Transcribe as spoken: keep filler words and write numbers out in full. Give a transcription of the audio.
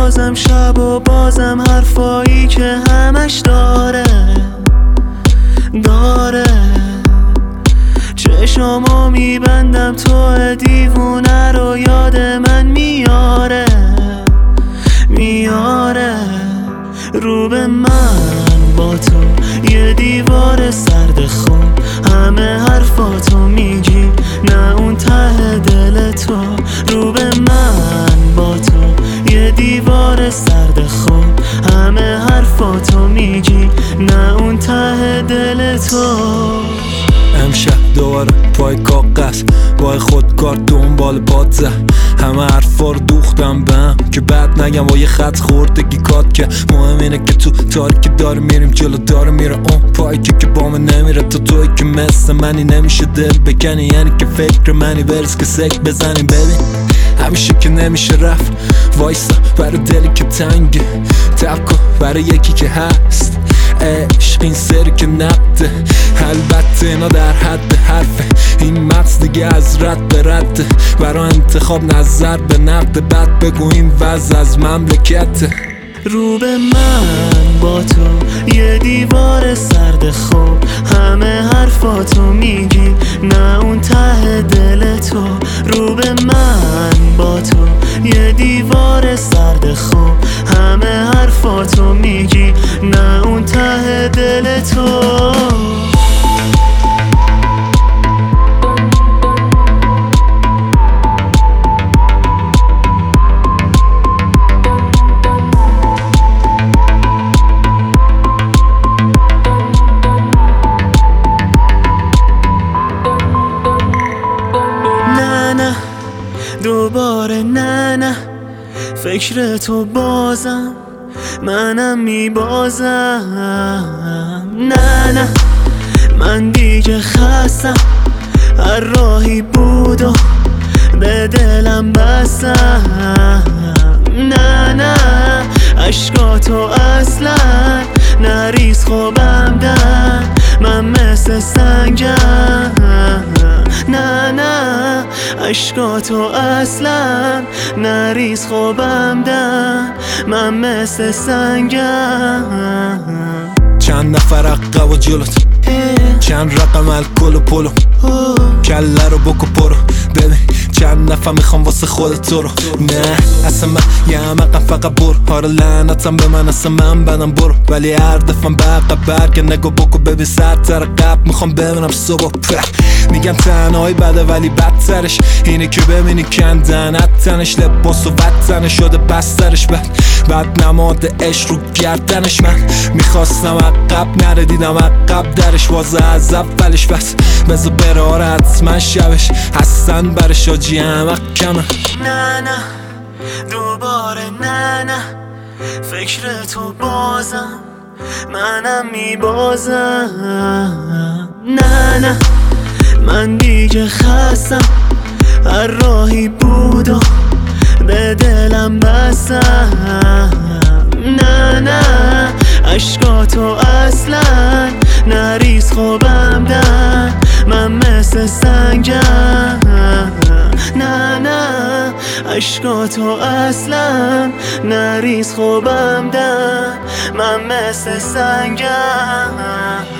بازم شب و بازم حرفایی که همش داره داره چشامو میبندم تو دیوونه رو یاد من میاره میاره رو به من با تو یه دیوار سرد خون همه حرفاتو میگی نه اون ته دل تو رو به من با تو یه دیوار سرد خون همه حرفاتو میگی نه اون ته دل تو امشب دوباره پای کاغذ با خودکار دنبال پات زد همه حرفا رو دوختم بهم که بعد نگم با یه خط خوردگی کات که مهم اینه که تو تاریکی داره میریم جلو داره میره اون پایی که که با من نمیره تا توی که مثل منی نمیشه دل بکنی یعنی که فکر منی برس که سک بزنیم ببین همیشه که نمیشه رفت وایسا برای دلی که تنگه تبکن برای یکی که هست عشق این سری که نقده البته اینا در حد حرفه این مغز دیگه از رد به رده برای انتخاب نظر به نقد بعد بگو این وضع از مملکته رو به من با تو یه دیوار سرد خوب همه حرفاتو میگی نه اون ته دل تو رو به من با تو یه دیوار سرد خوب همه حرفاتو میگی نه اون ته دل تو دوباره نه نه فکر تو بازم منم میبازم نه نه من دیگه خستم هر راهی بود و به دلم بستم نه نه عشقاتو اصلا نریز خوبم دن من مثل سنگم نه نه عشقاتو اصلا نریز خوبم دن من مثل سنگم چند نفر عقب و جلوت چند رقم الکل و پلو کله رو بکو پرو ببین چند نفر میخوام واسه خودت تو رو نه اصلا من یه همقم فقط برو هارا لعنتم به من اصلا من بدم برو ولی هر دفعه به عقب برگه نگو بکو ببین سر تر قبل میخوام ببینم صبح میگن تنهایی بده ولی بدترش اینه که ببینی کندنت تنش لباس و وطنش شده بسترش بد بعد نماد عشق رو گردنش من میخواستم عقب نره دیدم عقب درش وازه از اولش بس بذار براره حتما شبش هستن برش آجی همه کمه نه نه دوباره نه نه فکر تو بازم منم میبازم نه نه من دیگه خستم هر راهی بود و به دلم بستم نه نه عشقاتو اصلا نریز خوبم دن من مثل سنگم نه نه عشقاتو اصلا نریز خوبم دن من مثل سنگم